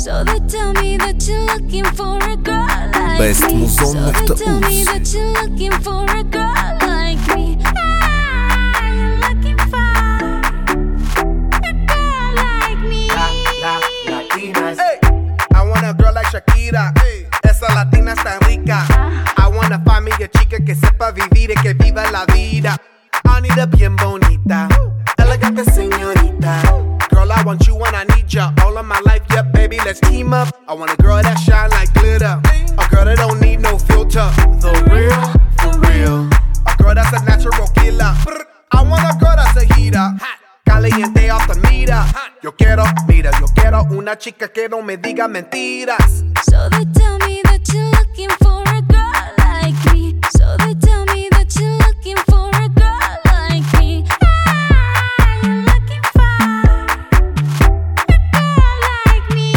So they tell me that you're looking for a girl like Best me. So Muzon they tell me Uz. that you're looking for a girl like me. You're looking for a girl like me. Latinas. Hey, I want a girl like Shakira. Hey, esa latina está rica. I wanna find me a chica que sepa vivir y que viva la vida. I need a bien bonita, elegante señorita. Girl, I want you when I need ya. All of my life, yeah, baby, let's team up. I want a girl that shine like glitter, a girl that don't need no filter. The real, for real. A girl that's a natural killer. I want a girl that's a heater, caliente off the meter. Yo quiero una chica que no me diga mentiras. So they tell me that you're looking for a girl like me. So they tell me that you're looking for a girl like me. You're looking for a girl like me.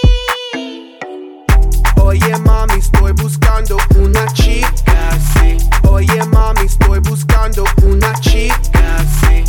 Oye mami, estoy buscando una chica, sí. Oye mami, estoy buscando una chica, sí.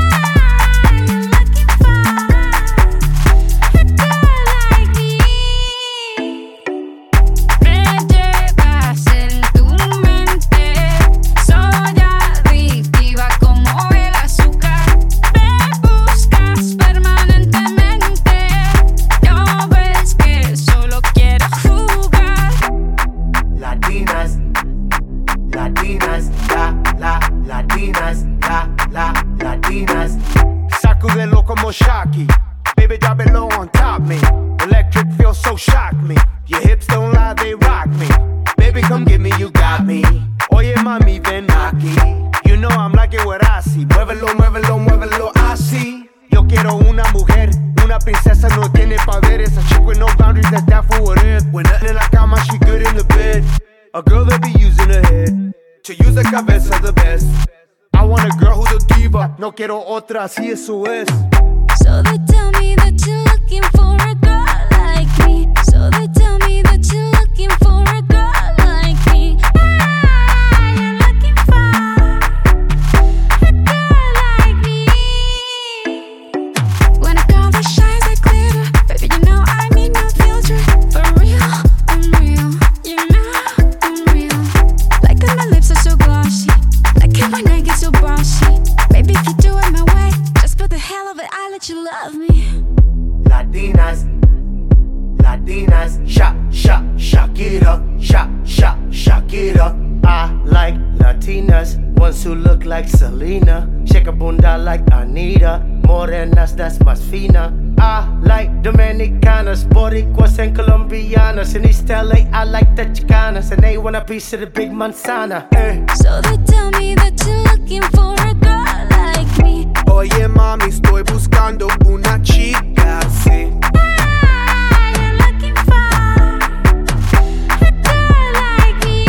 Latinas. Sacudelo como Shocky. Baby, drop it low on top me. Electric feels so shock me. Your hips don't lie, they rock me. Baby, come get me, you got me. Oye, mami, ven aquí. You know I'm like it what I see. Muévelo, muévelo, muévelo así. Yo quiero una mujer, una princesa, no tiene poderes. A chick with no boundaries, that's that for what it is. When nothing in la cama, she good in the bed. A girl that be using her head to use the cabeza the best. I want a girl who's a diva. No quiero otra, así eso es. So they tell me that you're looking for a girl like me. So they tell me that you're looking for a girl like me. You're looking for a girl like me. When a girl that shines like glitter, baby, you know I need no filter. For real, I'm real. You know I'm real. Like that my lips are so glossy. Like how my neck gets so bossy. Baby, if you do it my way, just for the hell of it, I'll let you love me. Latinas, Shakira, Shakira. I like Latinas, ones who look like Selena. Shake a bunda like Anita, morenas, that's más fina. I like Dominicanas, Boricuas and Colombianas. In East LA, I like the Chicanas, and they want a piece of the big manzana. So they tell me that you're looking for a girl like me. Oye mami, estoy buscando una chica, sí. You're looking for a girl like me.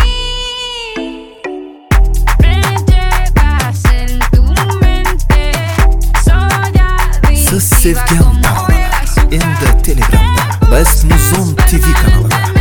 Me llevas en tu mente. Soy adictiva como el azúcar. Endi Telegramda Best Muzon TV kanalida